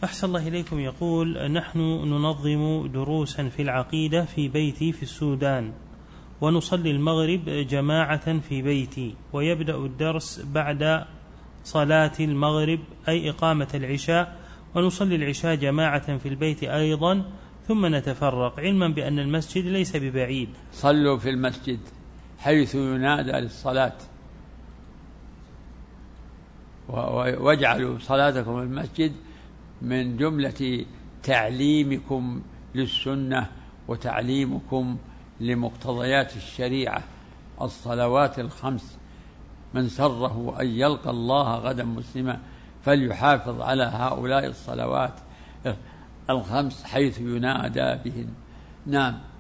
أحسن الله إليكم. يقول: نحن ننظم دروسا في العقيدة في بيتي في السودان، ونصلي المغرب جماعة في بيتي، ويبدأ الدرس بعد صلاة المغرب أي إقامة العشاء، ونصلي العشاء جماعة في البيت أيضا، ثم نتفرق، علما بأن المسجد ليس ببعيد. صلوا في المسجد حيث ينادى للصلاة، واجعلوا صلاتكم في المسجد من جملة تعليمكم للسنة وتعليمكم لمقتضيات الشريعة. الصلوات الخمس من سره أن يلقى الله غدا مسلما فليحافظ على هؤلاء الصلوات الخمس حيث ينادى بهن. نعم.